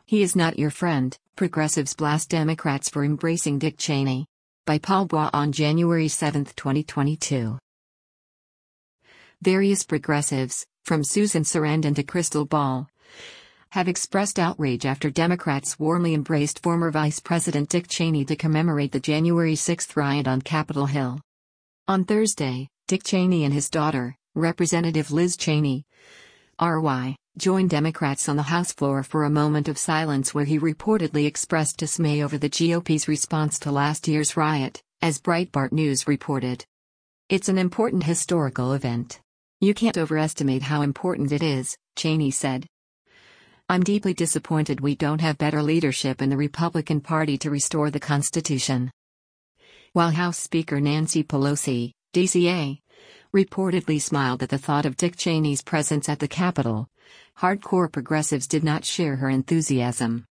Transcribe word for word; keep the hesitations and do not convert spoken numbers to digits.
He is not your friend, progressives blast Democrats for embracing Dick Cheney. By Paul Bois on January seventh, twenty twenty-two. Various progressives, from Susan Sarandon to Crystal Ball, have expressed outrage after Democrats warmly embraced former Vice President Dick Cheney to commemorate the January sixth riot on Capitol Hill. On Thursday, Dick Cheney and his daughter, Representative Liz Cheney, R Y, joined Democrats on the House floor for a moment of silence where he reportedly expressed dismay over the G O P's response to last year's riot, as Breitbart News reported. "It's an important historical event. You can't overestimate how important it is," Cheney said. "I'm deeply disappointed we don't have better leadership in the Republican Party to restore the Constitution." While House Speaker Nancy Pelosi, D C A, reportedly smiled at the thought of Dick Cheney's presence at the Capitol, hardcore progressives did not share her enthusiasm.